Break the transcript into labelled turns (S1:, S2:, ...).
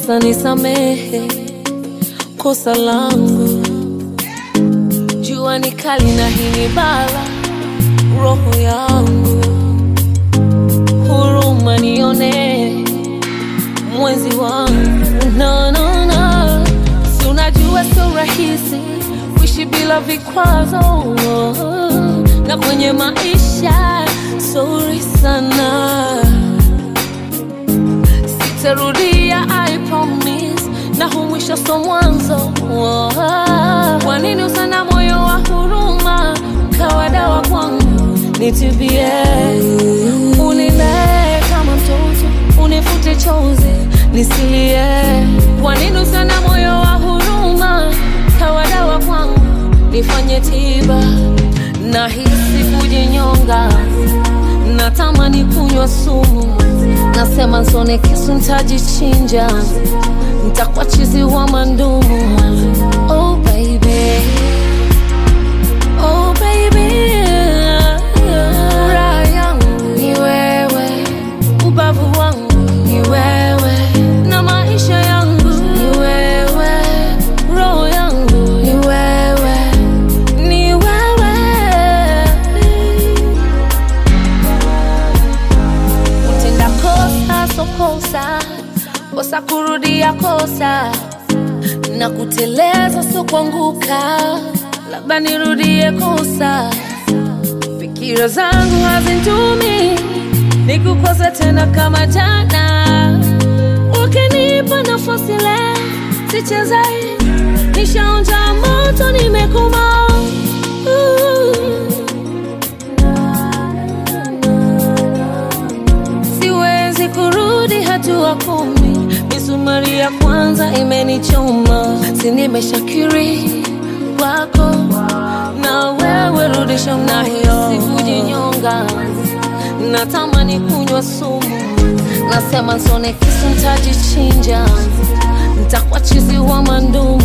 S1: sasa nisamehe kosa langu. Jua ni kali na hii ni bala roho yangu, huruma nione mwenzi wangu. No, no, no. Si unajua sio rahisi kuishi bila vikwazo, na kwenye maisha sorry sana, sitarudia I promise, na huu mwisho so mwanzo. Kwa nini usana moyo wa huruma kawa dawa kwangu? Nitibie, unilee kama mtoto, unifute chozi nisilie. Kwa nini usana moyo wa huruma kawa dawa kwangu? Nifanye tiba, nahisi kujinyonga, natamani kunywa sumu. Nasema nsone kisu nitajichinja, nitakuwa chizi wa mandumu. Oh baby, oh baby, raha yangu ni wewe, ubavu wangu ni wewe, na maisha yangu ni wewe, roho yangu ni wewe, ni wewe. Utenda kosa so kosa, kosa kurudia kosa, na kuteleza so kuanguka, labda nirudie kosa. Fikira zangu hazintumi nikukosa tena kama jana. Ukinipa nafasi leo sichezai, nishaonja moto nimekoma. Siwezi kurudi hatua 10, misumari ya kwanza imenichoma. Si nimeshakiri kwako, na wewe rudisha moyo. Sikujinyonga, natamani kunywa sumu. Nasema nsone kisu nitajichinja, nitakuwa chizi wa mandumu.